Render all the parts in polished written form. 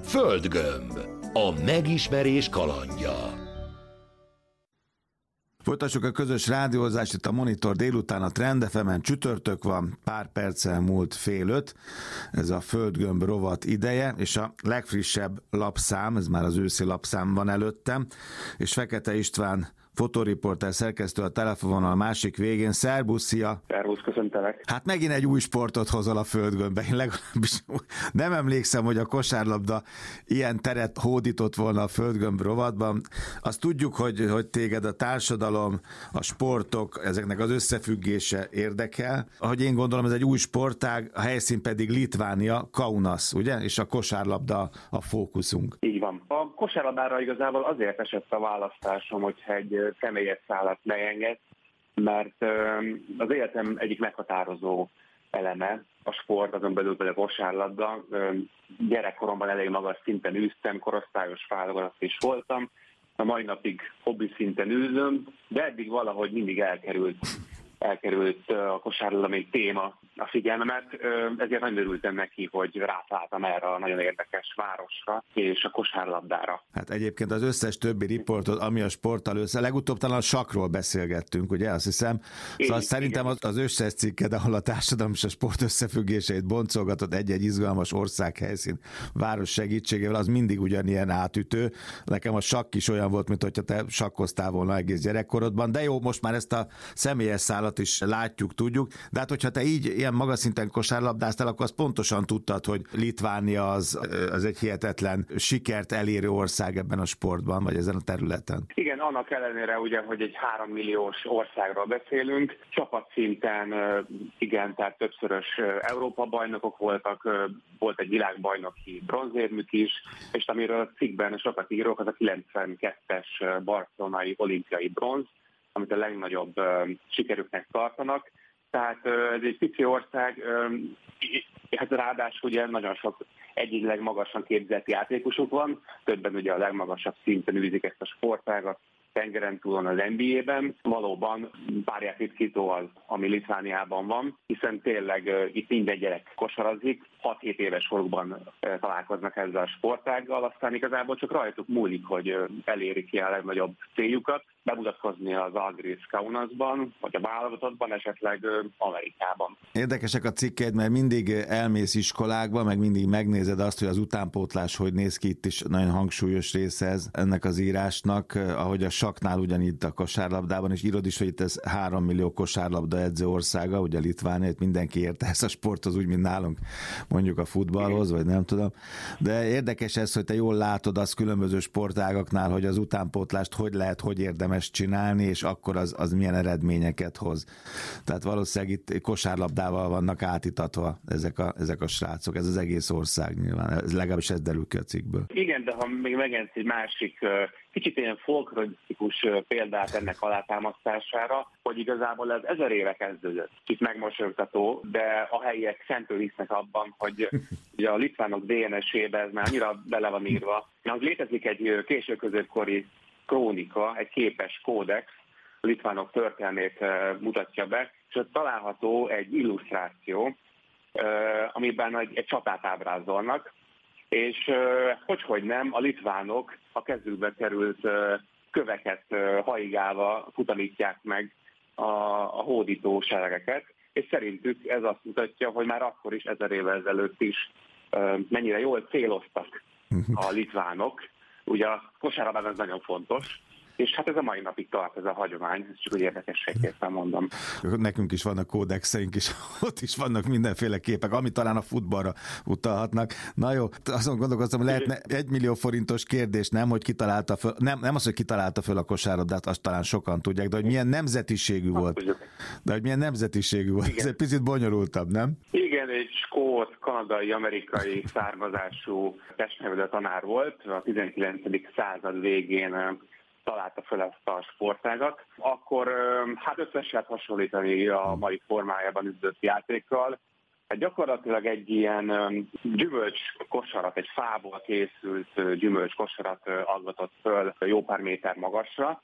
Földgömb. A megismerés kalandja. Folytassuk a közös rádiózást itt a Monitor délután, a Trend FM-en, csütörtök van, pár perccel múlt 4:30, ez a Földgömb rovat ideje, és a legfrissebb lapszám, ez már az őszi lapszám van előttem, és Fekete István fotoriporter szerkesztő a telefonvonal másik végén. Szerbusz, szia! Szervusz, köszöntelek! Hát megint egy új sportot hozol a Földgömbbe. Én legalábbis nem emlékszem, hogy a kosárlabda ilyen teret hódított volna a Földgömb rovatban. Azt tudjuk, hogy téged a társadalom, a sportok, ezeknek az összefüggése érdekel. Ahogy én gondolom, ez egy új sportág, a helyszín pedig Litvánia, Kaunas, ugye? És a kosárlabda a fókuszunk. Így van. A kosárlabdára igazából azért esett a választásom, hogyha egy személyes szállat leenged, mert az életem egyik meghatározó eleme a sport, azon belül pedig a kosárlabda. Gyerekkoromban elég magas szinten űztem, korosztályos válogatott is voltam, a mai napig hobbi szinten űzöm, de eddig valahogy mindig elkerült a kosárlabda, mint téma a figyelmemet, ezért nagyon örültem neki, hogy rászálltam erre a nagyon érdekes városra és a kosárlabdára. Hát egyébként az összes többi riportot, ami a sporttal legutóbb talán a sakról beszélgettünk, ugye, azt hiszem. Szóval szerintem az összes cikked, ahol a társadalom és a sport összefüggéseit boncolgatott egy-egy izgalmas országhelyszín, város segítségével, az mindig ugyanilyen átütő. Nekem a sakk is olyan volt, mint hogyha te sakkoztál volna egész gyerekkorodban, de jó, most már ezt a személyes szállat is látjuk, tudjuk, de hát hogyha te így ilyen magas szinten kosárlabdáztál, akkor azt pontosan tudtad, hogy Litvánia az egy hihetetlen sikert elérő ország ebben a sportban, vagy ezen a területen. Igen, annak ellenére ugye, hogy egy 3 milliós országról beszélünk, csapatszinten igen, tehát többszörös Európa-bajnokok voltak, volt egy világbajnoki bronzérmük is, és amiről a cikkben sokat írok, az a 92-es barcelonai olimpiai bronz, amit a legnagyobb sikerüknek tartanak. Tehát ez egy pici ország, hát ráadásul ugye nagyon sok egyik magasan képzett játékosuk van, többen ugye a legmagasabb szinten űzik ezt a sportágat, tengeren túlon az NBA-ben. Valóban párját ritkító az, ami Litvániában van, hiszen tényleg itt minden gyerek kosarazik, 6-7 éves korukban találkoznak ezzel a sportággal, aztán igazából csak rajtuk múlik, hogy elérik ki a legnagyobb céljukat, bemutatkozni az Agris Kaunasban, vagy a válogatottban, esetleg Amerikában. Érdekesek a cikkeid, mert mindig elmész iskolákba, meg mindig megnézed azt, hogy az utánpótlás hogy néz ki, itt is nagyon hangsúlyos része ez ennek az írásnak, ahogy a sakknál ugyanígy a kosárlabdában, és írod is, hogy itt ez 3 millió kosárlabda edző országa, ugye Litvánia, itt mindenki érte ezt a sporthoz, úgy, mint nálunk mondjuk a futballhoz, vagy nem tudom. De érdekes ez, hogy te jól látod azt különböző sportágaknál, hogy az utánpótlást hogy lehet, hogy érdemes csinálni, és akkor az milyen eredményeket hoz. Tehát valószínűleg itt kosárlabdával vannak átítatva ezek a srácok, ez az egész ország nyilván. Ez legalábbis ez derül ki a cikkből. Igen, de ha még megengedsz egy másik kicsit ilyen folklorisztikus példát ennek alátámasztására, hogy igazából ez 1000 éve kezdődött. Itt megmosolyogtató, de a helyiek szentől hisznek abban, hogy ugye a litvánok DNS-ébe ez már annyira bele van írva. Az létezik egy késő középkori krónika, egy képes kódex, a litvánok történelmét mutatja be, és ott található egy illusztráció, amiben egy csatát ábrázolnak, és hogyhogy nem, a litvánok a kezükbe került köveket haigálva futamítják meg a hódító seregeket, és szerintük ez azt mutatja, hogy már akkor is 1000 évvel ezelőtt is mennyire jól céloztak a litvánok. Ugye a kosárlabdában ez nagyon fontos, és hát ez a mai napig tart, ez a hagyomány, ez csak úgy érdekességképpen mondom. Nekünk is vannak kódexeink, és ott is vannak mindenféle képek, ami talán a futballra utalhatnak. Na jó, azon gondolkoztam, hogy lehetne 1 millió forintos kérdés, nem, hogy kitalálta föl, nem az, hogy kitalálta föl a kosárlabdát, azt talán sokan tudják, de hogy milyen nemzetiségű volt. De hogy milyen nemzetiségű volt, igen. Ez egy picit bonyolultabb, nem? Igen, egy skót, kanadai, amerikai származású testnevelő tanár volt, a 19. század végén találta fel ezt a sportágat, akkor hát összes lehet hasonlítani a mai formájában üzött játékkal. Hát gyakorlatilag egy ilyen gyümölcs kosarat, egy fából készült gyümölcs kosarat aggatott föl jó pár méter magasra,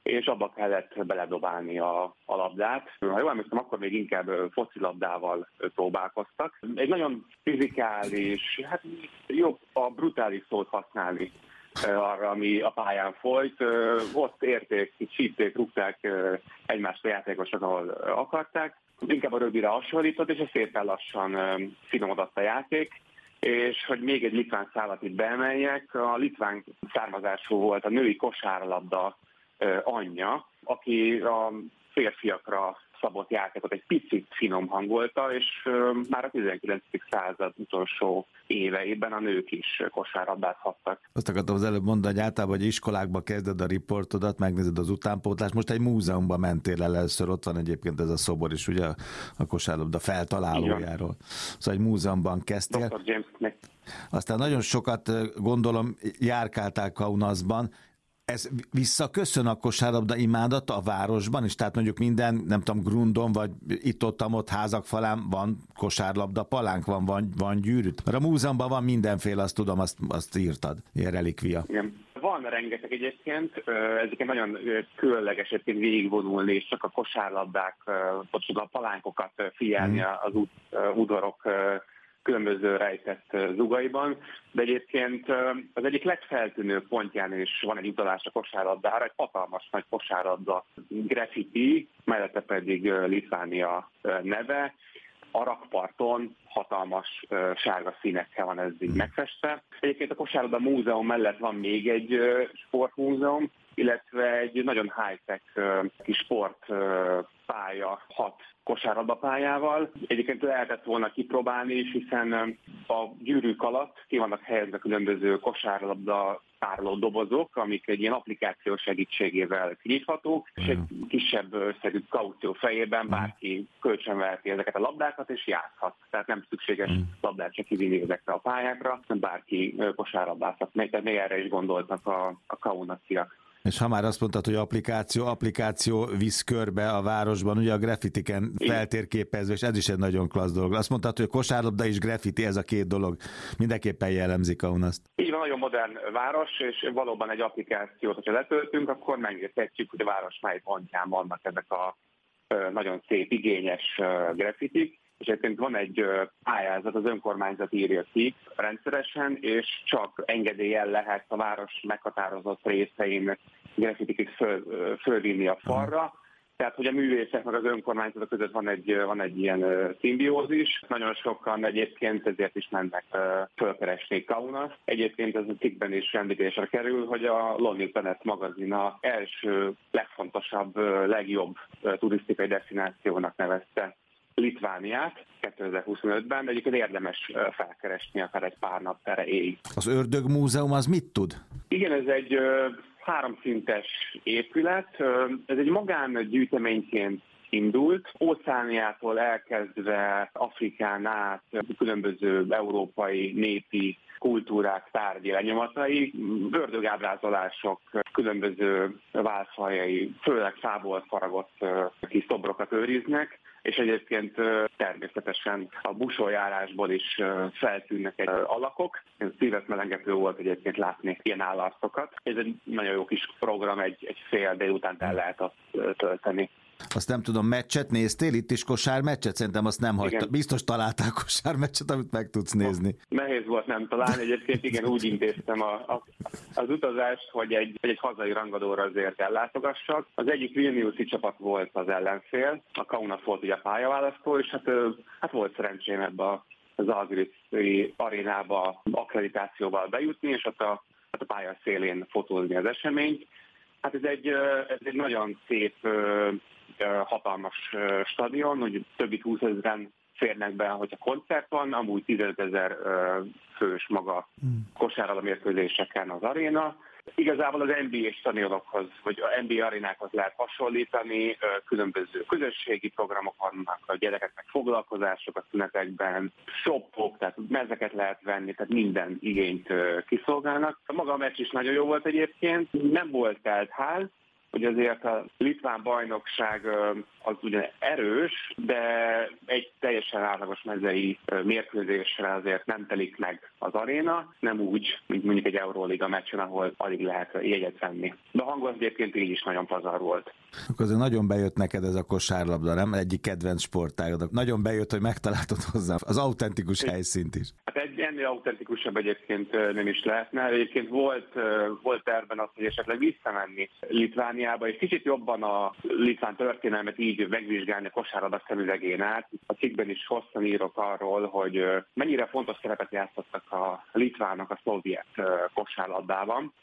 és abba kellett beledobálni a labdát. Ha jól emlékszem, akkor még inkább focilabdával próbálkoztak. Egy nagyon fizikális, hát jobb a brutális szót használni arra, ami a pályán folyt. Ott érték, csípték, rúgták egymást a játékosok, ahol akarták. Inkább a rögbire hasonlított, és ez szépen lassan finomodott a játék. És hogy még egy litván szálat itt beemeljek, a litván származású volt a női kosárlabda anyja, aki a férfiakra szabott játékot egy picit finom hangolta, és már a 19. század utolsó éveiben a nők is kosárlabdázhattak. Azt akartam az előbb mondani, hogy általában, hogy iskolákba kezded a riportodat, megnézed az utánpótlást. Most egy múzeumban mentél el először, ott van egyébként ez a szobor is, ugye a kosárlabda feltalálójáról. Szóval egy múzeumban kezdtél. Dr. James Smith. Aztán nagyon sokat, gondolom, járkáltál Kaunasban. Ez visszaköszön a kosárlabda imádata a városban is? Tehát mondjuk minden, nem tudom, grundon, vagy itt-ott házak falán van kosárlabda palánk, van gyűrűt? Mert a múzeumban van mindenféle, azt tudom, azt írtad, ilyen relikvia. Igen. Van rengeteg egyébként, ezeket nagyon különleges egyébként végigvonulni, és csak a kosárlabdák, a palánkokat figyelni az udvarok különböző rejtett zugaiban, de egyébként az egyik legfeltűnőbb pontján is van egy utalás a kosárlabdára, egy hatalmas nagy kosárlabda graffiti, mellette pedig Litvánia neve. A rakparton hatalmas sárga színekkel van ez így megfestve. Egyébként a kosárlabda múzeum mellett van még egy sportmúzeum, illetve egy nagyon high-tech kis sportpálya, 6 kosárlabdapályával. Egyébként lehetett volna kipróbálni is, hiszen a gyűrűk alatt ki vannak helyezve különböző kosárlabda tároló dobozok, amik egy ilyen applikáció segítségével kinyithatók, és egy kisebb összegű kaució fejében bárki kölcsönveheti ezeket a labdákat, és játszhat. Tehát nem szükséges labdát csak kivinni ezekre a pályákra, hanem bárki kosárlabdázhat. Tehát még erre is gondoltak a kaunasiak. És ha már azt mondtad, hogy applikáció visz körbe a városban, ugye a graffitiken feltérképezve, és ez is egy nagyon klassz dolog. Azt mondtad, hogy kosárlabda és graffiti, ez a két dolog mindenképpen jellemzi Kaunast. Így van, nagyon modern város, és valóban egy applikációt, hogyha letöltünk, akkor megérthetjük, hogy a város mely pontján vannak ezek a nagyon szép, igényes graffitik. És egyébként van egy pályázat, az önkormányzat írja ki rendszeresen, és csak engedéllyel lehet a város meghatározott részein graffitikig fölvinni a falra. Tehát, hogy a művészek meg az önkormányzatok között van egy ilyen szimbiózis. Nagyon sokan egyébként ezért is mennek fölkeresni Kaunast. Egyébként ez a cikkben is említésre kerül, hogy a Lonely Planet magazin az első, legfontosabb, legjobb turisztikai destinációnak nevezte Litvániát 2025-ben, de egyébként érdemes felkeresni akár egy pár nap erejéig. Az Ördög Múzeum az mit tud? Igen, ez egy 3-szintes épület. Ez egy magángyűjteményként indult. Óceániától elkezdve Afrikán át különböző európai népi kultúrák tárgyi lenyomatai, ördögábrázolások, különböző válfajai, főleg fából faragott kis szobrokat őriznek, és egyébként természetesen a busójárásból is feltűnnek alakok. Ez szívesmelengető volt egyébként látni ilyen állarcokat. Ez egy nagyon jó kis program, egy fél délután el lehet azt tölteni. Azt nem tudom, meccset néztél? Itt is kosármeccset? Szerintem azt nem hagyta. Biztos találtál kosármeccset, amit meg tudsz nézni. Nehéz volt nem találni. Egyébként igen, úgy intéztem az utazást, hogy egy hazai rangadóra azért ellátogassak. Az egyik Vilniuszi csapat volt az ellenfél, a Kaunas volt ugye a pályaválasztó, és hát volt szerencsém ebbe az Zalgiriszi arénába akkreditációval bejutni, és ott a pálya szélén fotózni az eseményt. Hát ez egy nagyon szép, hatalmas stadion, hogy több mint 20 000-en férnek be, hogyha koncert van, amúgy 15 000 fős maga kosárlabda mérkőzéseken az aréna. Igazából az NBA stadionokhoz, vagy a NBA arénákhoz lehet hasonlítani, különböző közösségi programok vannak, a gyerekeknek foglalkozások a szünetekben, shopok, tehát mezeket lehet venni, tehát minden igényt kiszolgálnak. Maga a meccs is nagyon jó volt egyébként, nem volt telt ház, hogy azért a litván bajnokság az ugyan erős, de egy teljesen átlagos mezei mérkőzésre azért nem telik meg az aréna, nem úgy, mint mondjuk egy Euróliga meccsen, ahol alig lehet jegyet venni. De a hangulat egyébként így is nagyon pazar volt. Akkor azért nagyon bejött neked ez a kosárlabda, nem? Egyik kedvenc sportágod. Nagyon bejött, hogy megtaláltad hozzá az autentikus helyszínt is. Hát ennél autentikusabb egyébként nem is lehetne. Egyébként volt tervben az, hogy esetleg visszamenni Litvániába, és kicsit jobban a litván történelmet így megvizsgálni a kosárlabda szemüvegén át. A cikkben is hosszan írok arról, hogy mennyire fontos szerepet játszottak a litvánok a szovjet kosárlabdában.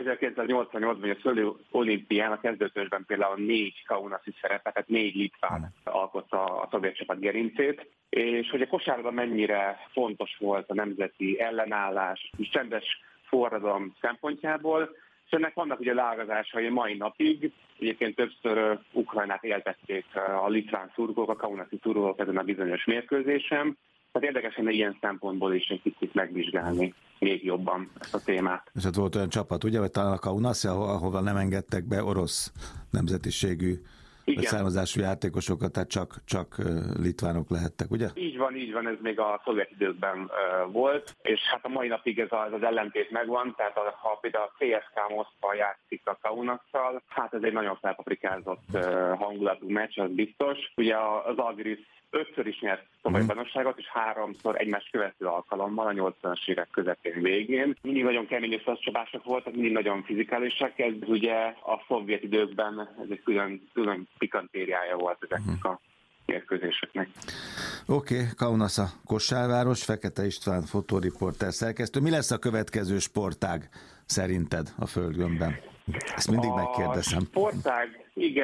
1988-ban a szőlő olimpián a kezdőtösben például 4 kaunasi szerepet, tehát 4 litván alkotta a szovjet csapat gerincét, és hogy a kosárlabda mennyire fontos volt a nemzeti ellenállás és csendes forradalom szempontjából, és ennek vannak ugye leágazásai mai napig. Egyébként többször Ukrajnát éltették a litván szurkolók, a kaunasi szurkolók ezen a bizonyos mérkőzésen. Tehát érdekes lenne ilyen szempontból is egy kicsit megvizsgálni még jobban ezt a témát. És ott volt olyan csapat, ugye, vagy talán a Kaunas, ahova nem engedtek be orosz nemzetiségű vagy származású játékosokat, tehát csak litvánok lehettek, ugye? Így van, ez még a szovjet időkben volt, és hát a mai napig ez az ellentét megvan, tehát ha például a CSKA Moszkva játszik a Kaunasszal, hát ez egy nagyon felpaprikázott hangulatú meccs, az biztos. Ugye az Algiris 5-ször is nyert szovjet bajnokságot, és 3-szor egymást követő alkalommal a 80-as évek közepén végén. Mindig nagyon kemény összecsapások voltak, mindig nagyon fizikálisak, ez ugye a szovjet időkben ez egy külön pikantériája volt ezeknek a mérkőzéseknek. Oké, Kaunas a kosárváros, Fekete István fotóriporter szerkesztő. Mi lesz a következő sportág szerinted a Földgömbben? Ezt mindig megkérdezem. A sportág,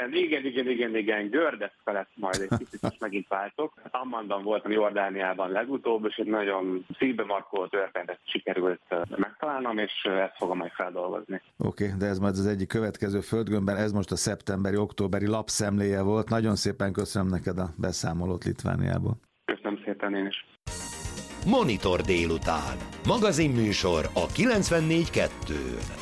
igen, Gördeszka lesz majd, egy kicsit most megint váltok. Ammanban voltam Jordániában legutóbb, és egy nagyon szívbemarkoló történetet sikerült megtalálnom, és ezt fogom majd feldolgozni. Oké, de ez majd az egyik következő Földgömbben, ez most a szeptemberi-októberi lapszemléje volt. Nagyon szépen köszönöm neked a beszámolót Litvániából. Köszönöm szépen én is. Monitor délután. Magazinműsor a 94.2-n.